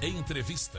Entrevista.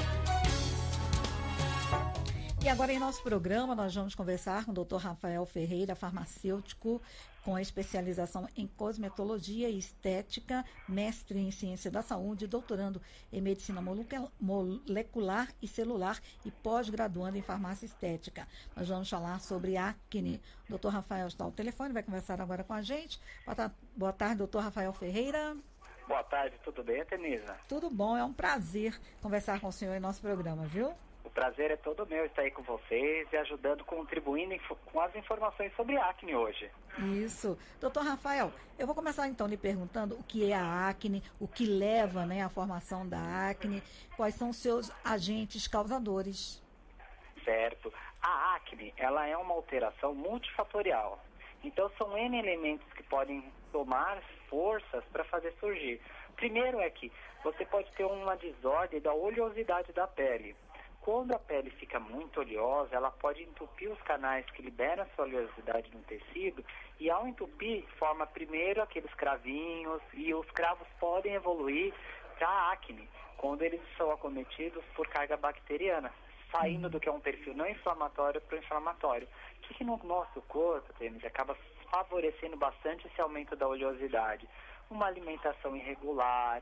E agora em nosso programa nós vamos conversar com o Dr. Rafael Ferreira, farmacêutico com especialização em cosmetologia e estética, mestre em ciência da saúde, doutorando em medicina molecular e celular e pós-graduando em farmácia estética. Nós vamos falar sobre acne. O Dr. Rafael está ao telefone, vai conversar agora com a gente. Boa tarde, Dr. Rafael Ferreira. Boa tarde, tudo bem, Tenisa? Tudo bom, é um prazer conversar com o senhor em nosso programa, viu? O prazer é todo meu estar aí com vocês e ajudando, contribuindo com as informações sobre acne hoje. Isso. Doutor Rafael, eu vou começar então lhe perguntando o que é a acne, o que leva, à formação da acne, quais são os seus agentes causadores. Certo. A acne, ela é uma alteração multifatorial. Então são N elementos que podem tomar forças para fazer surgir. Primeiro é que você pode ter uma desordem da oleosidade da pele. Quando a pele fica muito oleosa, ela pode entupir os canais que liberam essa oleosidade no tecido e ao entupir, forma primeiro aqueles cravinhos e os cravos podem evoluir para acne, quando eles são acometidos por carga bacteriana, saindo do que é um perfil não inflamatório para o inflamatório. O que no nosso corpo, acaba favorecendo bastante esse aumento da oleosidade? Uma alimentação irregular,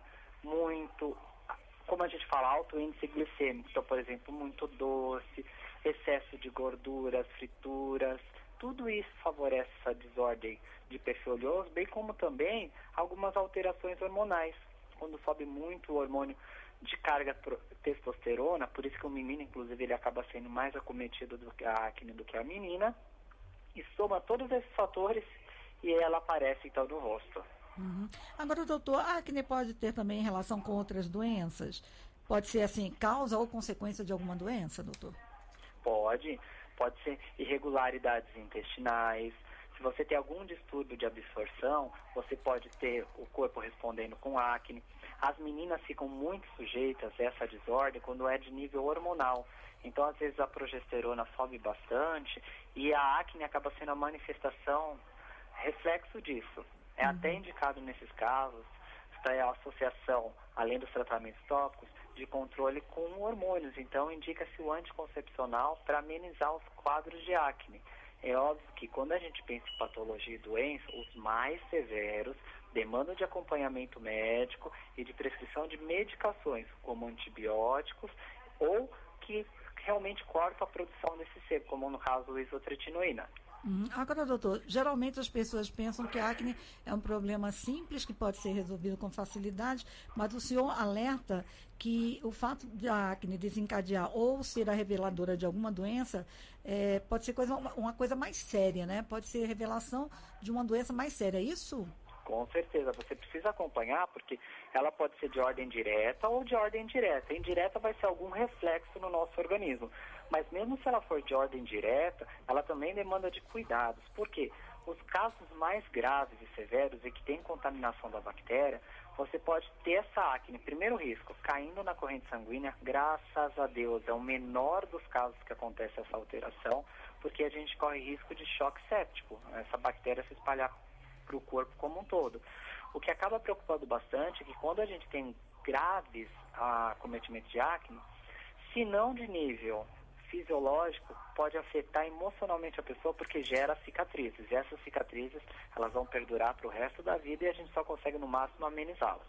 como a gente fala, alto índice glicêmico, então, por exemplo, muito doce, excesso de gorduras, frituras, tudo isso favorece essa desordem de perfil oleoso, bem como também algumas alterações hormonais. Quando sobe muito o hormônio de carga testosterona, por isso que o menino, inclusive, ele acaba sendo mais acometido do que a acne do que a menina, e soma todos esses fatores e ela aparece, então, no rosto. Uhum. Agora, doutor, a acne pode ter também relação com outras doenças? Pode ser, assim, causa ou consequência de alguma doença, doutor? Pode ser irregularidades intestinais. Se você tem algum distúrbio de absorção, você pode ter o corpo respondendo com acne. As meninas ficam muito sujeitas a essa desordem quando é de nível hormonal. Então, às vezes, a progesterona sobe bastante e a acne acaba sendo a manifestação, reflexo disso. É até indicado nesses casos a associação, além dos tratamentos tópicos, de controle com hormônios. Então, indica-se o anticoncepcional para amenizar os quadros de acne. É óbvio que quando a gente pensa em patologia e doença, os mais severos demandam de acompanhamento médico e de prescrição de medicações, como antibióticos, ou que realmente cortam a produção desse sebo, como no caso do isotretinoína. Agora, doutor, geralmente as pessoas pensam que a acne é um problema simples, que pode ser resolvido com facilidade, mas o senhor alerta que o fato de a acne desencadear ou ser a reveladora de alguma doença pode ser uma coisa mais séria, né? Pode ser revelação de uma doença mais séria, é isso? Com certeza, você precisa acompanhar, porque ela pode ser de ordem direta ou de ordem indireta. Indireta vai ser algum reflexo no nosso organismo, mas mesmo se ela for de ordem direta, ela também demanda de cuidados, porque os casos mais graves e severos e que tem contaminação da bactéria, você pode ter essa acne, primeiro risco, caindo na corrente sanguínea, graças a Deus, é o menor dos casos que acontece essa alteração, porque a gente corre risco de choque séptico, essa bactéria se espalhar para o corpo como um todo. O que acaba preocupando bastante é que quando a gente tem graves acometimento de acne, se não de nível fisiológico, pode afetar emocionalmente a pessoa porque gera cicatrizes. E essas cicatrizes, elas vão perdurar para o resto da vida e a gente só consegue no máximo amenizá-las.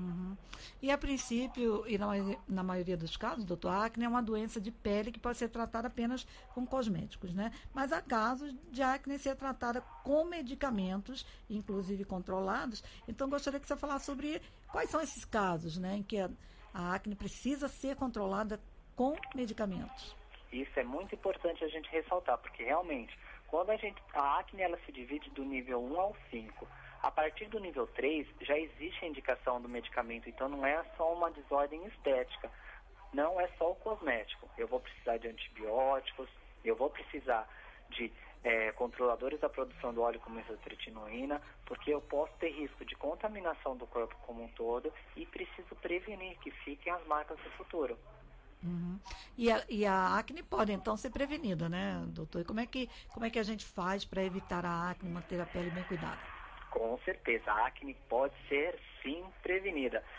E a princípio, e na maioria dos casos, doutor, a acne é uma doença de pele que pode ser tratada apenas com cosméticos, né? Mas há casos de acne ser tratada com medicamentos, inclusive controlados. Então, gostaria que você falasse sobre quais são esses casos, né, em que a acne precisa ser controlada com medicamentos. Isso é muito importante a gente ressaltar, porque realmente, quando a acne ela se divide do nível 1 ao 5. A partir do nível 3, já existe a indicação do medicamento, então não é só uma desordem estética, não é só o cosmético. Eu vou precisar de antibióticos, eu vou precisar de controladores da produção do óleo como isotretinoína, porque eu posso ter risco de contaminação do corpo como um todo e preciso prevenir que fiquem as marcas do futuro. E a acne pode então ser prevenida, né, doutor? E como é que a gente faz para evitar a acne, manter a pele bem cuidada? Com certeza, a acne pode ser sim prevenida.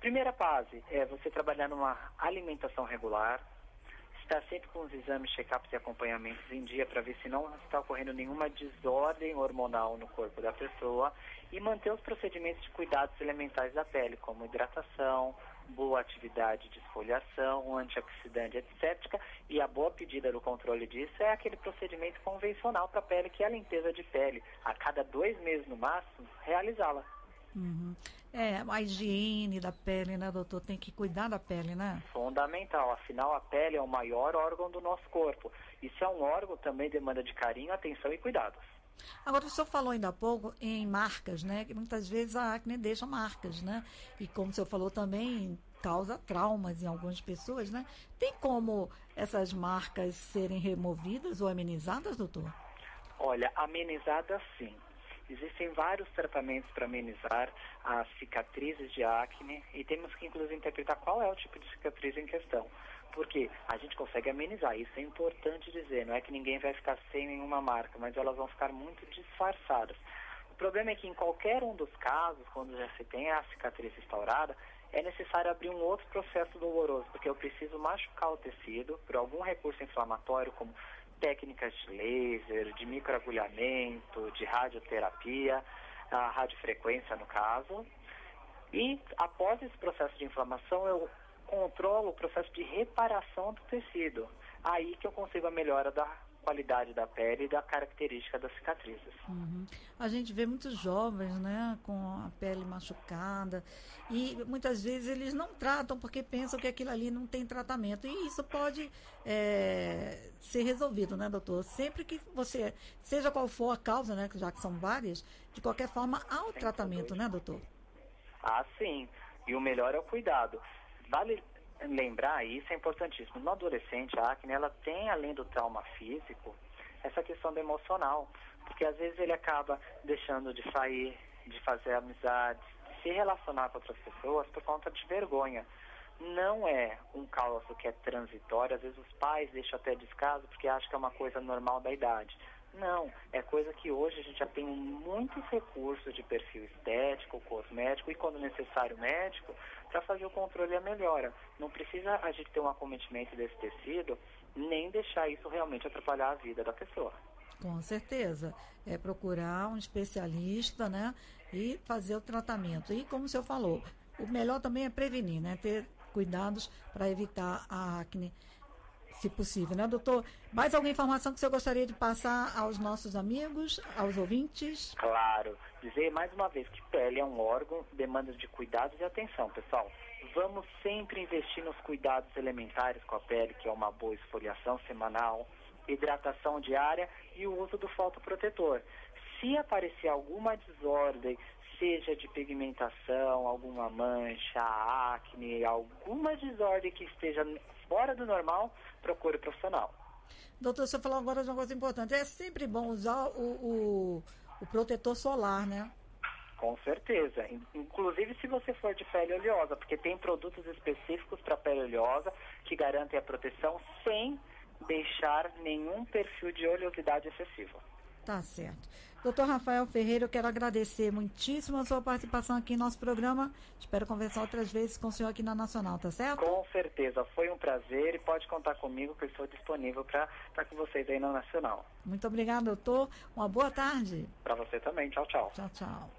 Primeira fase é você trabalhar numa alimentação regular, estar sempre com os exames, check-ups e acompanhamentos em dia para ver se não está ocorrendo nenhuma desordem hormonal no corpo da pessoa e manter os procedimentos de cuidados elementares da pele, como hidratação, boa atividade de esfoliação, antioxidante, etc. E a boa pedida do controle disso é aquele procedimento convencional para a pele, que é a limpeza de pele. A cada 2 meses no máximo, realizá-la. Uhum. A higiene da pele, né, doutor? Tem que cuidar da pele, né? Fundamental. Afinal, a pele é o maior órgão do nosso corpo. E se é um órgão, também demanda de carinho, atenção e cuidados. Agora, o senhor falou ainda há pouco em marcas, né? Que muitas vezes a acne deixa marcas, né? E como o senhor falou também, causa traumas em algumas pessoas, né? Tem como essas marcas serem removidas ou amenizadas, doutor? Olha, amenizadas sim. Existem vários tratamentos para amenizar as cicatrizes de acne e temos que, inclusive, interpretar qual é o tipo de cicatriz em questão. Porque a gente consegue amenizar, isso é importante dizer, não é que ninguém vai ficar sem nenhuma marca, mas elas vão ficar muito disfarçadas. O problema é que em qualquer um dos casos, quando já se tem a cicatriz instaurada, é necessário abrir um outro processo doloroso, porque eu preciso machucar o tecido por algum recurso inflamatório, como técnicas de laser, de microagulhamento, de radioterapia, a radiofrequência no caso. E após esse processo de inflamação, eu controlo o processo de reparação do tecido. Aí que eu consigo a melhora da qualidade da pele e da característica das cicatrizes. Uhum. A gente vê muitos jovens, né, com a pele machucada e muitas vezes eles não tratam porque pensam que aquilo ali não tem tratamento e isso pode ser resolvido, né, doutor? Sempre que você, seja qual for a causa, né, já que são várias, de qualquer forma há o tratamento, né, doutor? Ah, sim. E o melhor é o cuidado. Vale lembrar, e isso é importantíssimo, no adolescente a acne, ela tem, além do trauma físico, essa questão do emocional, porque às vezes ele acaba deixando de sair, de fazer amizades, de se relacionar com outras pessoas por conta de vergonha. Não é um caso que é transitório, às vezes os pais deixam até descaso porque acham que é uma coisa normal da idade. Não, é coisa que hoje a gente já tem muitos recursos de perfil estético, cosmético e, quando necessário, médico, para fazer o controle e a melhora. Não precisa a gente ter um acometimento desse tecido, nem deixar isso realmente atrapalhar a vida da pessoa. Com certeza. É procurar um especialista, né, e fazer o tratamento. E como o senhor falou, o melhor também é prevenir, né, ter cuidados para evitar a acne, se possível, né, doutor? Mais alguma informação que o senhor gostaria de passar aos nossos amigos, aos ouvintes? Claro. Dizer mais uma vez que pele é um órgão, demanda de cuidados e atenção, pessoal. Vamos sempre investir nos cuidados elementares com a pele, que é uma boa esfoliação semanal, hidratação diária e o uso do fotoprotetor. Se aparecer alguma desordem, seja de pigmentação, alguma mancha, acne, alguma desordem que esteja fora do normal, procure o profissional. Doutor, você falou agora de uma coisa importante. É sempre bom usar o protetor solar, né? Com certeza. Inclusive se você for de pele oleosa, porque tem produtos específicos para pele oleosa que garantem a proteção sem deixar nenhum perfil de oleosidade excessiva. Tá certo. Doutor Rafael Ferreira, eu quero agradecer muitíssimo a sua participação aqui em nosso programa. Espero conversar outras vezes com o senhor aqui na Nacional, tá certo? Com certeza. Foi um prazer e pode contar comigo que eu estou disponível para estar com vocês aí na Nacional. Muito obrigada, doutor. Uma boa tarde. Para você também. Tchau, tchau. Tchau, tchau.